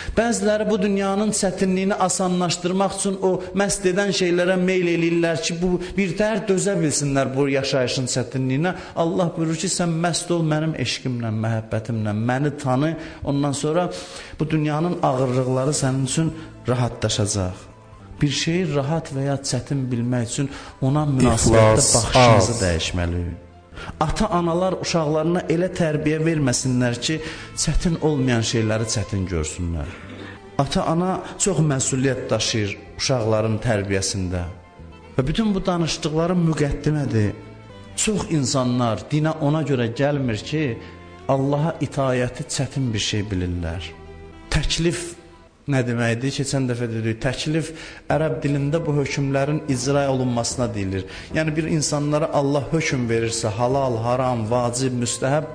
Bəziləri bu dünyanın çətinliyini asanlaşdırmaq üçün o məst edən şeylərə meyl eləyirlər ki, bu birtəhər dözə bilsinlər bu yaşayışın çətinliyinə. Allah buyurur ki, sən məst ol mənim eşqimlə, məhəbbətimlə, məni tanı. Ondan sonra bu dünyanın ağırlıqları sənin üçün rahatlaşacaq. Bir şeyi rahat və ya çətin bilmək üçün ona münasibətdə baxışınızı dəyişməliyik. Ata-analar uşaqlarına elə tərbiyə verməsinlər ki, çətin olmayan şeyləri çətin görsünlər. Ata-ana çox məsuliyyət daşıyır uşaqların tərbiyəsində. Və bütün bu danışdıqlarım müqəddimədir. Çox insanlar dinə ona görə gəlmir ki, Allaha itayəti çətin bir şey bilirlər. Təklif nə deməkdir? Keçən dəfə dedik, təklif ərəb dilində bu hökmlərin icra olunmasına deyilir. Yəni bir insanlara Allah hökm verirsə, halal, haram, vacib, müstəhəb,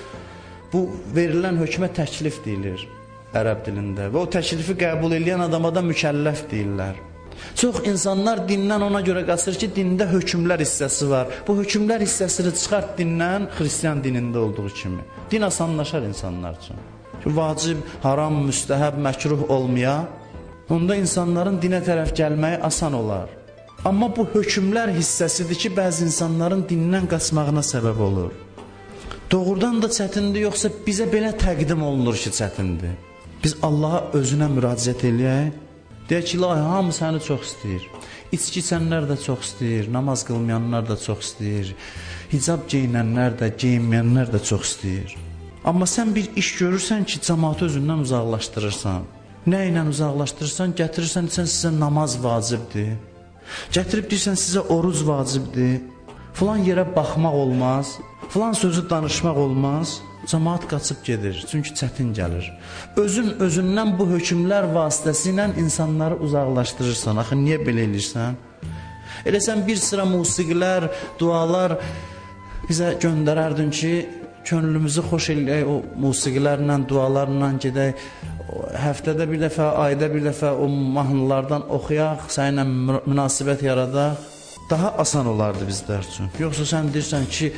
bu verilən hökmə təklif deyilir ərəb dilində. Və o təklifi qəbul edən adama da mükəlləf deyirlər. Çox insanlar dindən ona görə qaçır ki, dində hökmlər hissəsi var. Bu hökmlər hissəsini çıxart dindən, xristiyan dinində olduğu kimi. Din asanlaşar insanlar üçün. Vacib, haram, müstəhəb, məkruh olmaya, onda insanların dinə tərəf gəlməyi asan olar. Amma bu hökmlər hissəsidir ki, bəzi insanların dindən qaçmağına səbəb olur. Doğrudan da çətindir, yoxsa bizə belə təqdim olunur ki, çətindir. Biz Allaha özünə müraciət eləyək, deyək ki, ilahi, hamı səni çox istəyir. İçki içənlər də çox istəyir, namaz qılmayanlar da çox istəyir, hicab geyinənlər də, geyinməyənlər də çox istəyir. Amma sən bir iş görürsən ki, cəmaatı özündən uzaqlaşdırırsan. Nə ilə uzaqlaşdırırsan, gətirirsən, sizə namaz vacibdir. Gətirib deyirsən, sizə oruc vacibdir. Filan yerə baxmaq olmaz, filan sözü danışmaq olmaz. Cəmaat qaçıb gedir, çünki çətin gəlir. Özündən bu hökmlər vasitəsilə insanları uzaqlaşdırırsan. Axı, niyə belə eləyirsən? Elə sən bir sıra musiqilər, dualar bizə göndərərdin ki, könlümüzü xoş eləyək, o musiqilərlə, dualarla gedək, həftədə bir dəfə, ayda bir dəfə o mahnılardan oxuyaq, səninlə münasibət yaradaq, daha asan olardı bizlər üçün. Yoxsa sən deyirsən ki,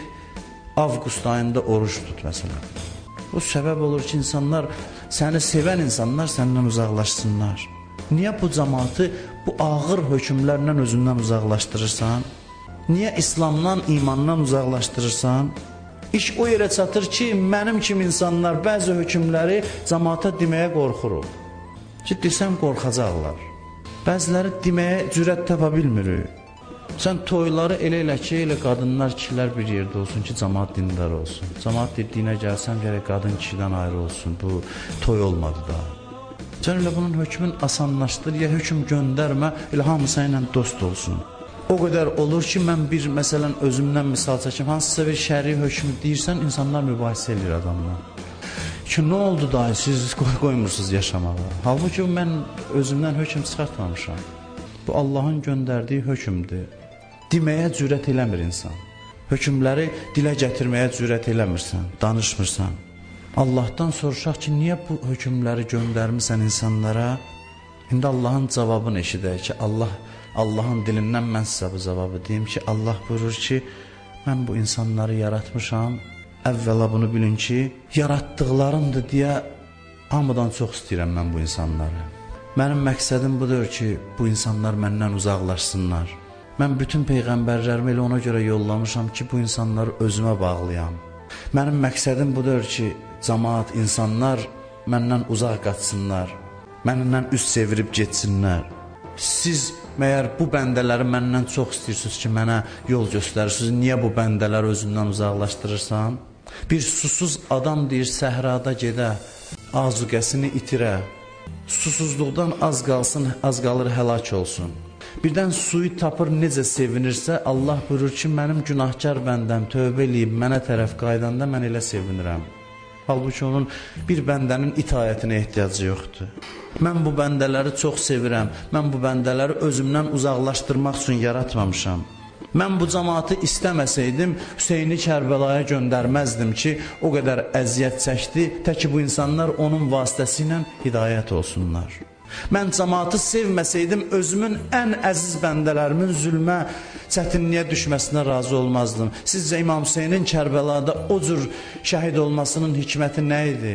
avqust ayında oruç tut, məsələn. O səbəb olur ki, insanlar, səni sevən insanlar səndən uzaqlaşsınlar. Niyə bu cəmaatı bu ağır hökmlərlə özündən uzaqlaşdırırsan? Niyə İslamdan, imandan uzaqlaşdırırsan? İş o yerə çatır ki, mənim kimi insanlar bəzi hökmləri cəmaata deməyə qorxuruq. Ki, desəm qorxacaqlar. Bəziləri deməyə cürət tapa bilmirik. Sən toyları elə ki, elə qadınlar, kişilər bir yerdə olsun ki, cəmaat dindar olsun. Cəmaat dediyinə gəlsəm, gərək qadın kişidən ayrı olsun. Bu, toy olmadı da. Sən elə bunun hökmün asanlaşdır, ya hökm göndərmə, elə hamı sənlə dost olsun. O qədər olur ki, mən bir, məsələn, özümdən misal çəkim, hansısa bir şəri hökmü deyirsən, insanlar mübahisə edir adamla. Ki, nə oldu dahi, siz qoymursunuz yaşamağa? Halbuki mən özümdən hökm çıxartmamışam. Bu, Allahın göndərdiyi hökmdür. Deməyə cürət eləmir insan. Hökmləri dilə gətirməyə cürət eləmirsən, danışmırsan. Allahdan soruşaq ki, niyə bu hökmləri göndərmirsən insanlara? İndi Allahın cavabını eşidək ki, Allahın dilindən mən sizə bu cavabı deyim ki, Allah buyurur ki, mən bu insanları yaratmışam, əvvəla bunu bilin ki, yaratdıqlarımdır deyə hamıdan çox istəyirəm mən bu insanları. Mənim məqsədim budur ki, bu insanlar məndən uzaqlaşsınlar. Mən bütün peyğəmbərlərimi elə ona görə yollamışam ki, bu insanları özümə bağlayam. Mənim məqsədim budur ki, cəmaat, insanlar məndən uzaq qaçsınlar, məndən üst çevirib getsinlər. Siz məyər bu bəndələri məndən çox istəyirsiniz ki, mənə yol göstərirsiniz, niyə bu bəndələri özündən uzaqlaşdırırsan? Bir susuz adam deyir, səhrada gedə, azuqəsini itirə, susuzluqdan az qalır həlak olsun. Birdən suyu tapır, necə sevinirsə, Allah buyurur ki, mənim günahkar bəndəm tövbə eləyib mənə tərəf qaydanda mən elə sevinirəm. Halbuki onun bir bəndənin itayətinə ehtiyacı yoxdur. Mən bu bəndələri çox sevirəm. Mən bu bəndələri özümdən uzaqlaşdırmaq üçün yaratmamışam. Mən bu cəmaatı istəməsəydim, Hüseyni Kərbəlaya göndərməzdim ki, o qədər əziyyət çəkdi, təki bu insanlar onun vasitəsilə hidayət olsunlar. Mən cəmaatı sevməsəydim, özümün ən əziz bəndələrimin zülmə, çətinliyə düşməsinə razı olmazdım. Sizcə İmam Hüseynin Kərbəlada o cür şəhid olmasının hikməti nə idi?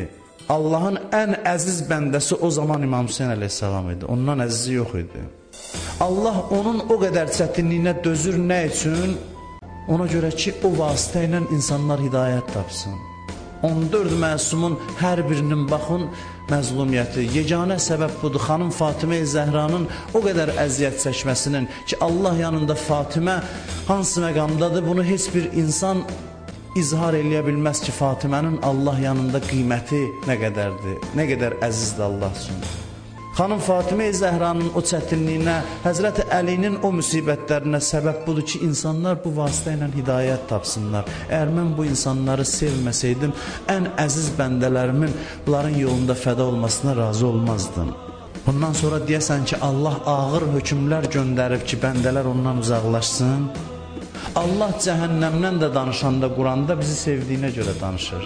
Allahın ən əziz bəndəsi o zaman İmam Hüseyin əleyhissalam idi. Ondan əzizi yox idi. Allah onun o qədər çətinliyinə dözür nə üçün? Ona görə ki, o vasitə ilə insanlar hidayət tapsın. 14 məsumun hər birinin baxın məzlumiyyəti, yeganə səbəb budur. Xanım Fatimə Zəhranın o qədər əziyyət çəkməsinin ki, Allah yanında Fatimə hansı məqamdadır, bunu heç bir insan izhar eləyə bilməz ki, Fatimənin Allah yanında qiyməti nə qədərdir, nə qədər əzizdir Allah üçün. Xanım Fatimə Zəhranın o çətinliyinə, Həzrəti Əlinin o müsibətlərinə səbəb budur ki, insanlar bu vasitə ilə hidayət tapsınlar. Əgər mən bu insanları sevməsəydim, ən əziz bəndələrimin bunların yolunda fəda olmasına razı olmazdım. Bundan sonra deyəsən ki, Allah ağır hökmlər göndərib ki, bəndələr ondan uzaqlaşsın. Allah cəhənnəmdən də danışanda Quranda bizi sevdiyinə görə danışır.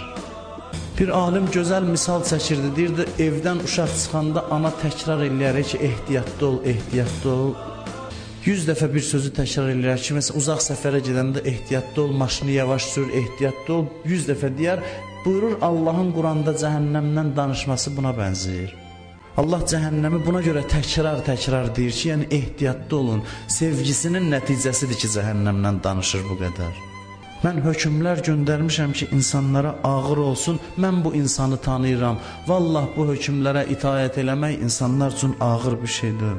Bir alim gözəl misal çəkirdi, deyirdi, evdən uşaq çıxanda ana təkrar eləyərək ki, ehtiyatlı ol, ehtiyatlı ol. 100 dəfə bir sözü təkrar eləyər ki, məsələn, uzaq səfərə gedəndə ehtiyatlı ol, maşını yavaş sür, ehtiyatlı ol, 100 dəfə deyər. Buyurur, Allahın Quranda cəhənnəmdən danışması buna bənzəyir. Allah cəhənnəmi buna görə təkrar deyir ki, yəni ehtiyatlı olun, sevgisinin nəticəsidir ki, cəhənnəmdən danışır bu qədər. Mən hökmlər göndərmişəm ki, insanlara ağır olsun, mən bu insanı tanıyıram. Vallah bu hökmlərə itaət eləmək insanlar üçün ağır bir şey deyil.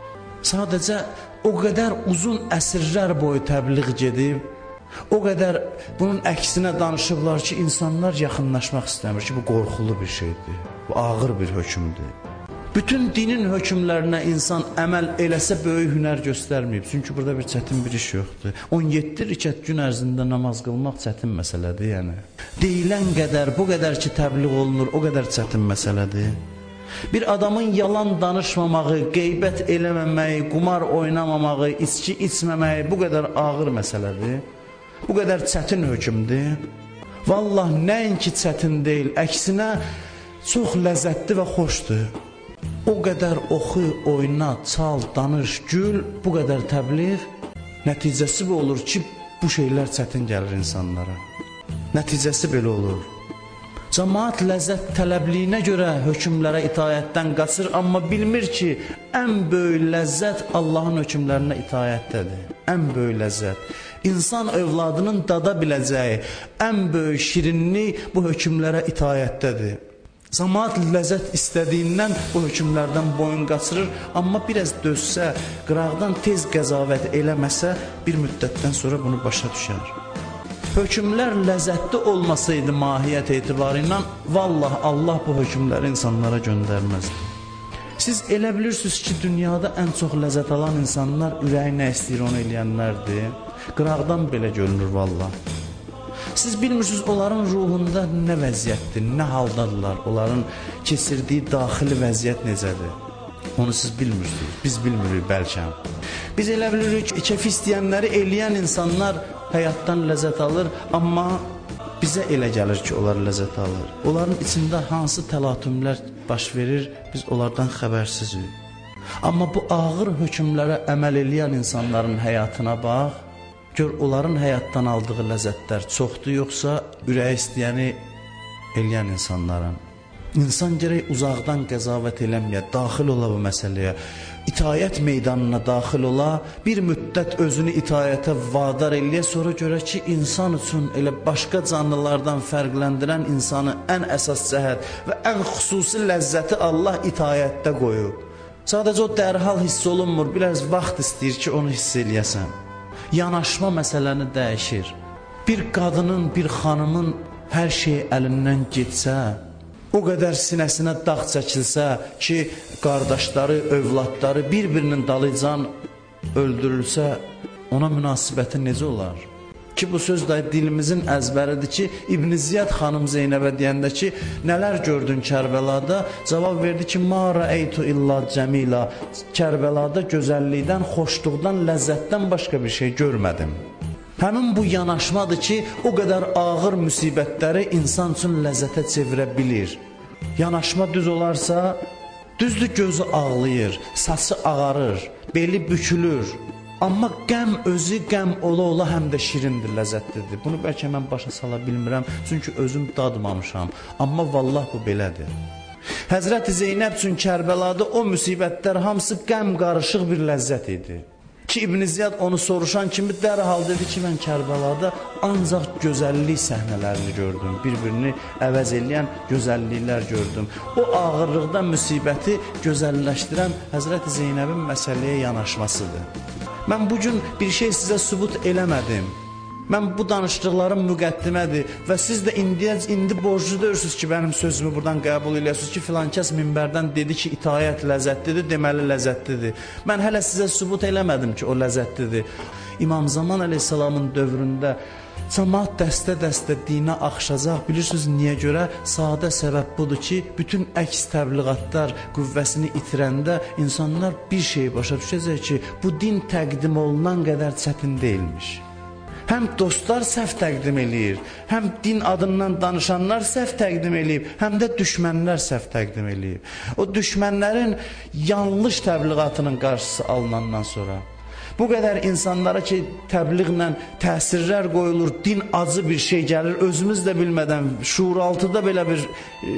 Sadəcə o qədər uzun əsrlər boyu təbliğ gedib, o qədər bunun əksinə danışıblar ki, insanlar yaxınlaşmaq istəmir ki, bu qorxulu bir şeydir, bu ağır bir hökmdür. Bütün dinin hökmlərinə insan əməl eləsə böyük hünər göstərməyib. Çünki burada bir çətin bir iş yoxdur. 17 rükət gün ərzində namaz qılmaq çətin məsələdir, yəni. Deyilən qədər, bu qədər ki təbliğ olunur, o qədər çətin məsələdir. Bir adamın yalan danışmamağı, qeybət eləməməyi, qumar oynamamağı, içki içməməyi bu qədər ağır məsələdir. Bu qədər çətin hökmdür. Vallah nəinki çətin deyil, əksinə çox ləzzətli və xoşdur. O qədər oxu, oyna, çal, danış, gül, bu qədər təbliğ, nəticəsi bu olur ki, bu şeylər çətin gəlir insanlara. Nəticəsi belə olur. Cəmaat ləzzət tələbliyinə görə hökmlərə itaətdən qaçır, amma bilmir ki, ən böyük ləzzət Allahın hökmlərinə itaətdədir. Ən böyük ləzzət. İnsan övladının dada biləcəyi ən böyük şirinlik bu hökmlərə itaətdədir. Cəmaat ləzzət istədiyindən bu hökmlərdən boyun qaçırır, amma biraz dözsə, qıraqdan tez qəzavət eləməsə, bir müddətdən sonra bunu başa düşər. Hökmlər ləzzətli olmasaydı mahiyyət etibarıyla, vallah Allah bu hökmləri insanlara göndərməzdi. Siz elə bilirsiniz ki, dünyada ən çox ləzzət alan insanlar ürəyi nə istəyir onu eləyənlərdir. Qıraqdan belə görünür vallah. Siz bilmirsiniz onların ruhunda nə vəziyyətdir, nə haldadırlar, onların keçirdiyi daxili vəziyyət necədir. Onu siz bilmirsiniz, biz bilmirik bəlkə. Biz elə bilirik ki, keyf istəyənləri eləyən insanlar həyatdan ləzzət alır, amma bizə elə gəlir ki, onlar ləzzət alır. Onların içində hansı təlatümlər baş verir, biz onlardan xəbərsizik. Amma bu ağır hökmlərə əməl eləyən insanların həyatına bax, gör onların həyatdan aldığı ləzzətlər çoxdur, yoxsa ürəyi istəyəni eləyən insanların. İnsan gərək uzaqdan qəzavət eləməyə, daxil ola bu məsələyə, itayət meydanına daxil ola, bir müddət özünü itayətə vadar eləyə, sonra görə ki, insan üçün elə başqa canlılardan fərqləndirən insanı ən əsas cəhət və ən xüsusi ləzzəti Allah itayətdə qoyub. Sadəcə o dərhal hiss olunmur, biraz vaxt istəyir ki, onu hiss eləyəsən. Yanaşma məsələni dəyişir. Bir qadının, bir xanımın hər şey əlindən getsə, o qədər sinəsinə dağ çəkilsə ki, qardaşları, övladları bir-birinin dalıcan öldürülsə, ona münasibəti necə olar? Ki, bu söz da dilimizin əzbəridir ki, İbn Ziyad xanım Zeynəbə deyəndə ki, nələr gördün Kərbəlada? Cavab verdi ki, ma rəeytu illa cəmila. Kərbəlada gözəllikdən, xoşluqdan, ləzzətdən başqa bir şey görmədim. Həmin bu yanaşmadır ki, o qədər ağır müsibətləri insan üçün ləzzətə çevirə bilir. Yanaşma düz olarsa, düzdür gözü ağlayır, saçı ağarır, beli bükülür. Amma qəm özü qəm ola-ola həm də şirindir, ləzzətlidir. Bunu bəlkə mən başa sala bilmirəm, çünki özüm dadmamışam. Amma vallah bu belədir. Həzrəti Zeynəb üçün Kərbəlada o müsibətlər hamısı qəm qarışıq bir ləzzət idi. Ki İbn Ziyad onu soruşan kimi dərhal dedi ki, mən Kərbəlada ancaq gözəllik səhnələrini gördüm. Bir-birini əvəz eləyən gözəlliklər gördüm. O ağırlıqda müsibəti gözəlləşdirən Həzrəti Zeynəbin məsələyə yanaşmasıdır. Mən bugün bir şey sizə sübut eləmədim. Mən bu danışdıqlarım müqəddimədir və siz də indi borclu deyirsiniz ki, mənim sözümü buradan qəbul edirsiniz ki, filan kəs minbərdən dedi ki, itaət ləzzətlidir, deməli ləzzətlidir. Mən hələ sizə sübut eləmədim ki, o ləzzətlidir. İmam Zaman əleyhissalamın dövründə cəmaat dəstə-dəstə dinə axışacaq. Bilirsiniz niyə görə? Sadə səbəb budur ki, bütün əks təbliğatlar qüvvəsini itirəndə insanlar bir şey başa düşəcək ki, bu din təqdim olunan qədər çətin deyilmiş. Həm dostlar səhv təqdim eləyir, həm din adından danışanlar səhv təqdim eləyib, həm də düşmənlər səhv təqdim eləyib. O düşmənlərin yanlış təbliğatının qarşısı alınandan sonra bu qədər insanlara ki, təbliğlə təsirlər qoyulur, din acı bir şey gəlir, özümüz də bilmədən şuuraltıda belə bir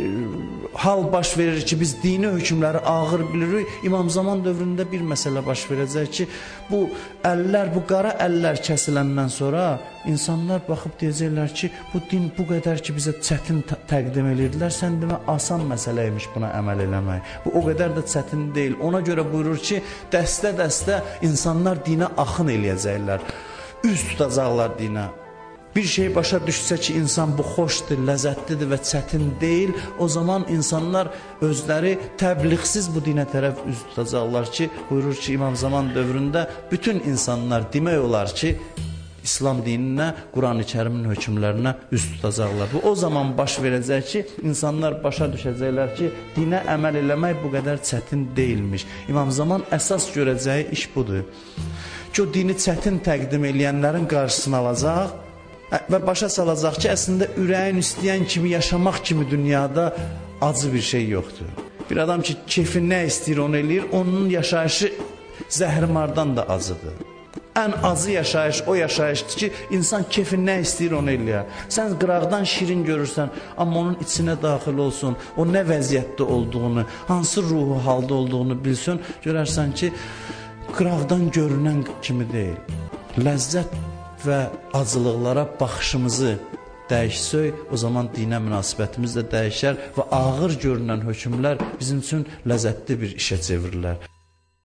hal baş verir ki, biz dini hökmləri ağır bilirik. İmam Zaman dövründə bir məsələ baş verəcək ki, bu əllər, bu qara əllər kəsiləndən sonra insanlar baxıb deyəcəklər ki, bu din bu qədər ki, bizə çətin təqdim edirdilər, sən demə asan məsələymiş buna əməl eləmək. Bu o qədər də çətin deyil. Ona görə buyurur ki, dəstə-dəstə insanlar dinə axın eləyəcəklər, üz tutacaqlar dinə. Bir şey başa düşsə ki, insan bu xoşdur, ləzzətlidir və çətin deyil, o zaman insanlar özləri təbliğsiz bu dinə tərəf üz tutacaqlar ki, buyurur ki, İmam Zaman dövründə bütün insanlar demək olar ki, İslam dininə, Quran-ı Kərimin hökmlərinə üz tutacaqlar. Bu o zaman baş verəcək ki, insanlar başa düşəcəklər ki, dinə əməl eləmək bu qədər çətin deyilmiş. İmam Zaman əsas görəcəyi iş budur. Ki, o dini çətin təqdim eləyənlərin qarşısını alacaq və başa salacaq ki, əslində ürəyin istəyən kimi yaşamaq kimi dünyada acı bir şey yoxdur. Bir adam ki, keyfi nə istəyir onu eləyir, onun yaşayışı zəhrimardan da acıdır. Ən acı yaşayış o yaşayışdır ki, insan keyfi nə istəyir onu eləyər. Sən qıraqdan şirin görürsən, amma onun içinə daxil olsun, o nə vəziyyətdə olduğunu, hansı ruhu halda olduğunu bilsin, görərsən ki, qıraqdan görünən kimi deyil. Ləzzət və acılıqlara baxışımızı dəyişsək, o zaman dinə münasibətimiz də dəyişər və ağır görünən hökmlər bizim üçün ləzzətli bir işə çevirirlər.